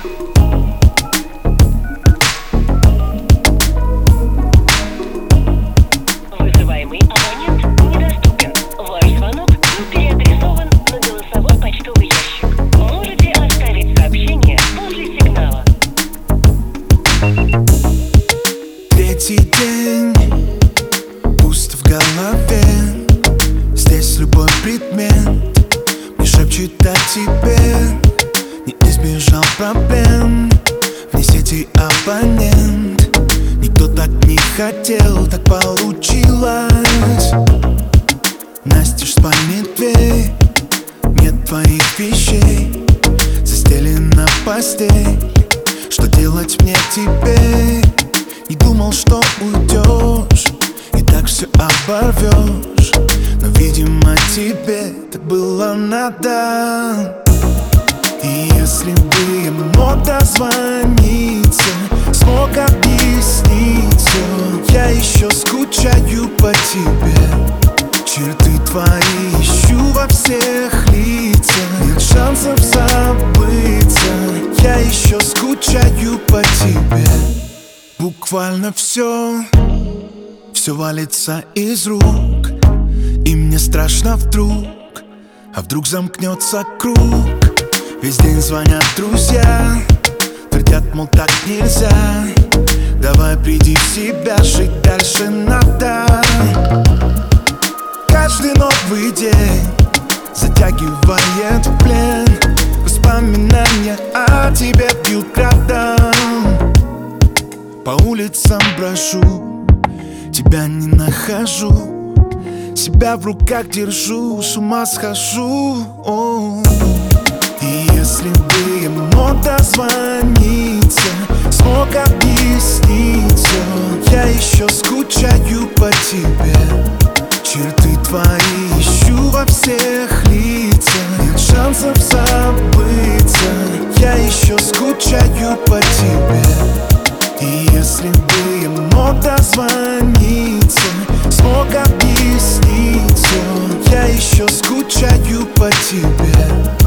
Вызываемый абонент недоступен. Ваш звонок переадресован на голосовой почтовый ящик. Можете оставить сообщение после сигнала. Третий день, пусто в голове. Здесь любой предмет мне шепчет о тебе. Не избежал проблем, вне сети абонент. Никто так не хотел, так получилось. Настежь в спальне дверь, нет твоих вещей. Застелена постель, что делать мне теперь? Не думал, что уйдешь и так все оборвешь, но, видимо, тебе так было надо. И если бы я мог дозвониться, смог объяснить все, я еще скучаю по тебе. Черты твои ищу во всех лицах, нет шансов забыться. Я еще скучаю по тебе. Буквально все валится из рук, и мне страшно вдруг, а вдруг замкнется круг. Весь день звонят друзья, твердят, мол, так нельзя. Давай приди в себя, жить дальше надо. Каждый новый день затягивает в плен. Воспоминания о тебе бьют градом. По улицам брожу, тебя не нахожу. Себя в руках держу, с ума схожу. И если бы я мог дозвониться, смог объяснить все, я еще скучаю по тебе. Черты твои ищу во всех лицах, нет шансов забыться. Я еще скучаю по тебе. И если бы я мог дозвониться, смог объяснить все, я еще скучаю по тебе.